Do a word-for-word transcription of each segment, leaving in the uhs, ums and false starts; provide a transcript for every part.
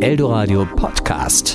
Eldoradio Podcast.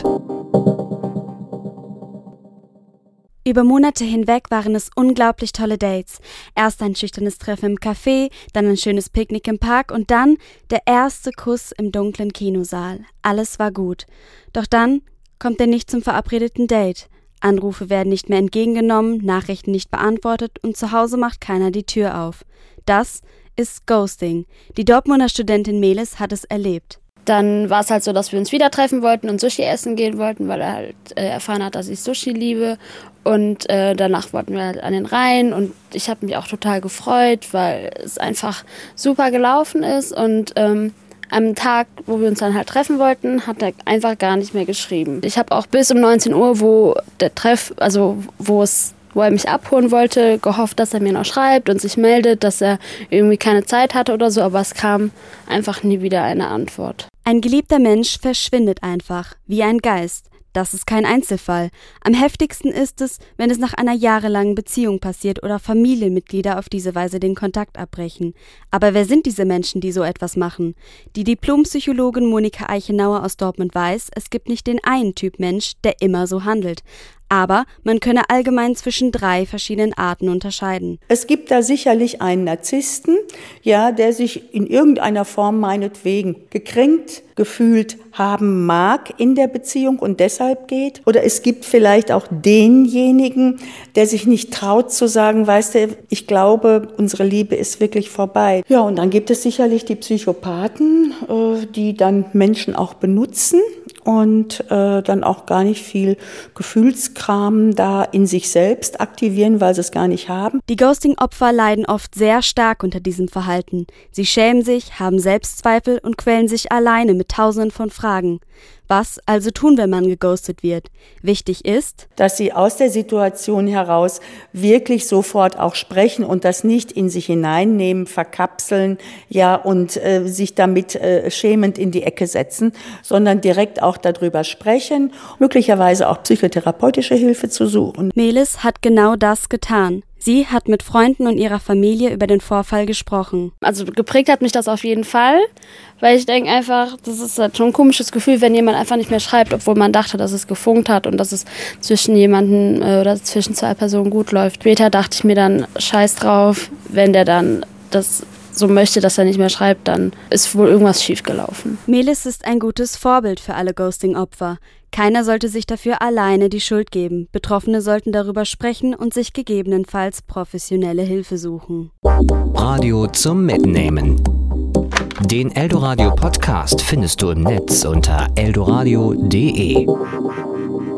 Über Monate hinweg waren es unglaublich tolle Dates. Erst ein schüchternes Treffen im Café, dann ein schönes Picknick im Park und dann der erste Kuss im dunklen Kinosaal. Alles war gut. Doch dann kommt er nicht zum verabredeten Date. Anrufe werden nicht mehr entgegengenommen, Nachrichten nicht beantwortet und zu Hause macht keiner die Tür auf. Das ist Ghosting. Die Dortmunder Studentin Melis hat es erlebt. Dann war es halt so, dass wir uns wieder treffen wollten und Sushi essen gehen wollten, weil er halt äh, erfahren hat, dass ich Sushi liebe. Und äh, danach wollten wir halt an den Rhein und ich habe mich auch total gefreut, weil es einfach super gelaufen ist. Und ähm, am Tag, wo wir uns dann halt treffen wollten, hat er einfach gar nicht mehr geschrieben. Ich habe auch bis um neunzehn Uhr, wo der Treff, also wo es wo er mich abholen wollte, gehofft, dass er mir noch schreibt und sich meldet, dass er irgendwie keine Zeit hatte oder so, aber es kam einfach nie wieder eine Antwort. Ein geliebter Mensch verschwindet einfach, wie ein Geist. Das ist kein Einzelfall. Am heftigsten ist es, wenn es nach einer jahrelangen Beziehung passiert oder Familienmitglieder auf diese Weise den Kontakt abbrechen. Aber wer sind diese Menschen, die so etwas machen? Die Diplompsychologin Monika Eichenauer aus Dortmund weiß, es gibt nicht den einen Typ Mensch, der immer so handelt. Aber man könne allgemein zwischen drei verschiedenen Arten unterscheiden. Es gibt da sicherlich einen Narzissten, ja, der sich in irgendeiner Form meinetwegen gekränkt gefühlt haben mag in der Beziehung und deshalb geht. Oder es gibt vielleicht auch denjenigen, der sich nicht traut zu sagen, weißt du, ich glaube, unsere Liebe ist wirklich vorbei. Ja, und dann gibt es sicherlich die Psychopathen, die dann Menschen auch benutzen und äh, dann auch gar nicht viel Gefühlskram da in sich selbst aktivieren, weil sie es gar nicht haben. Die Ghosting-Opfer leiden oft sehr stark unter diesem Verhalten. Sie schämen sich, haben Selbstzweifel und quälen sich alleine mit Tausenden von Fragen. Was also tun, wenn man geghostet wird? Wichtig ist, dass sie aus der Situation heraus wirklich sofort auch sprechen und das nicht in sich hineinnehmen, verkapseln, ja, und äh, sich damit äh, schämend in die Ecke setzen, sondern direkt auch darüber sprechen, möglicherweise auch psychotherapeutische Hilfe zu suchen. Melis hat genau das getan. Sie hat mit Freunden und ihrer Familie über den Vorfall gesprochen. Also geprägt hat mich das auf jeden Fall, weil ich denke einfach, das ist halt schon ein komisches Gefühl, wenn jemand einfach nicht mehr schreibt, obwohl man dachte, dass es gefunkt hat und dass es zwischen jemanden äh, oder zwischen zwei Personen gut läuft. Später dachte ich mir dann, scheiß drauf, wenn der dann das so möchte, dass er nicht mehr schreibt, dann ist wohl irgendwas schiefgelaufen. Melis ist ein gutes Vorbild für alle Ghosting-Opfer. Keiner sollte sich dafür alleine die Schuld geben. Betroffene sollten darüber sprechen und sich gegebenenfalls professionelle Hilfe suchen. Radio zum Mitnehmen. Den Eldoradio Podcast findest du im Netz unter eldoradio punkt de.